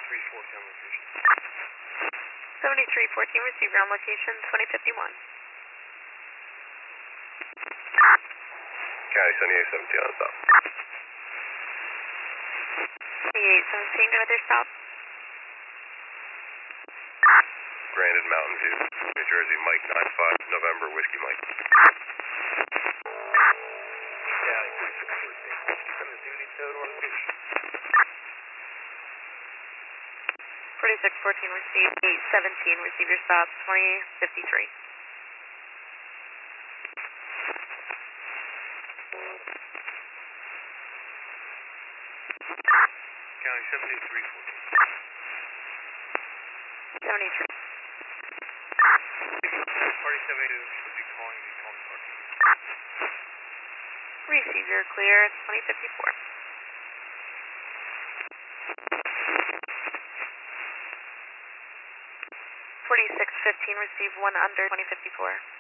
7314 on location. 7314, receive ground location 2051. County 7817 on stop. 2817, go to their stop. Brandon Mountain View, New Jersey, Mike 95, November, Whiskey Mike. County 3614, send the duty total on location. 4614, receive 817, receive your stop 2053. County 7314. 73. Party 72 should be calling the calling card. Receive your clear 2054. 4615, receive 1 under 2054.